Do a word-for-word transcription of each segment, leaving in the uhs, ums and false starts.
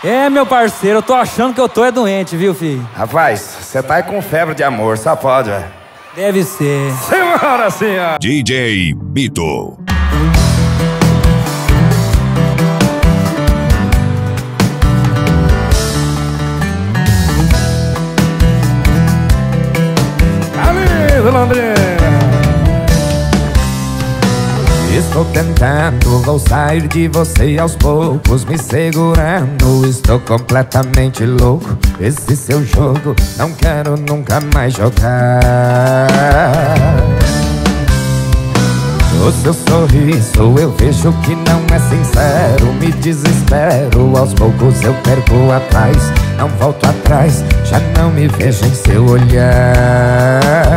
É, meu parceiro, eu tô achando que eu tô é doente, viu, filho? Rapaz, você tá aí com febre de amor, só pode, velho. Deve ser. Senhora, senhora. D J Bito. Londrina. Estou tentando, vou sair de você aos poucos, me segurando. Estou completamente louco, esse seu jogo não quero nunca mais jogar. O seu sorriso eu vejo que não é sincero, me desespero, aos poucos eu perco a paz. Não volto atrás, já não me vejo em seu olhar.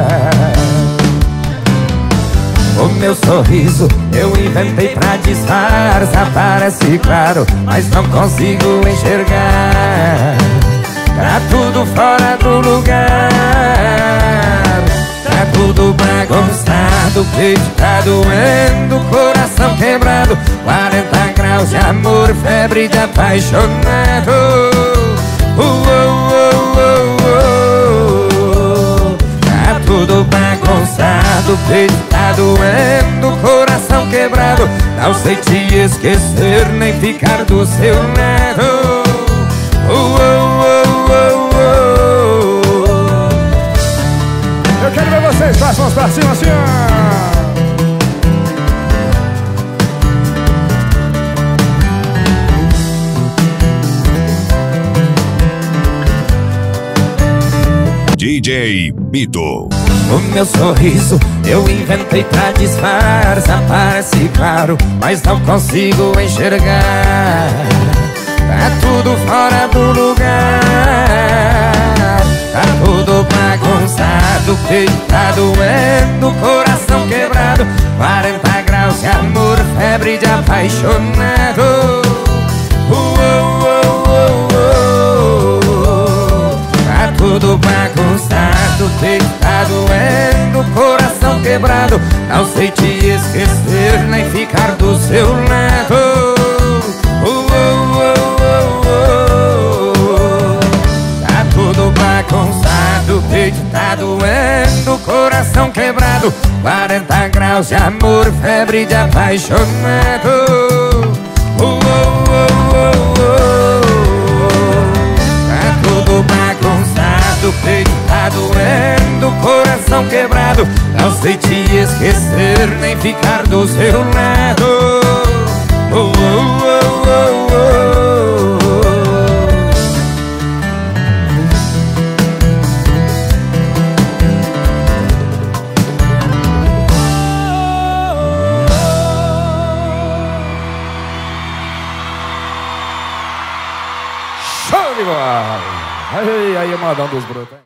O meu sorriso eu inventei pra disfarçar, parece claro, mas não consigo enxergar. Tá tudo fora do lugar, tá tudo bagunçado, peito tá doendo, coração quebrado, quarenta graus de amor, febre de apaixonado. Uh, uh, uh, uh, uh. Tá tudo bagunçado, peito tá doendo, coração quebrado, não sei te esquecer nem ficar do seu lado. Uh, uh, uh, uh, uh. Eu quero ver vocês, façam as pra cima assim, ó. D J Bito. O meu sorriso eu inventei pra disfarçar, parece claro, mas não consigo enxergar. Tá tudo fora do lugar, tá tudo bagunçado, peito tá doendo, coração quebrado, quarenta graus de amor, febre de apaixonado. Uh, uh, uh, uh, uh. Tá tudo bagunçado, peito tá doendo, coração quebrado, não sei te esquecer nem ficar do seu lado. Uh, uh, uh, uh, uh. Tá tudo bagunçado, peito tá doendo, coração quebrado, quarenta graus de amor, febre de apaixonado. Uh, uh, uh, uh, uh. Tá tudo bagunçado, peito tá doendo, coração quebrado, não sei te esquecer nem ficar do seu lado. Uh, uh, uh, uh, uh. Show de bola! Aí, aí, modão dos brutos.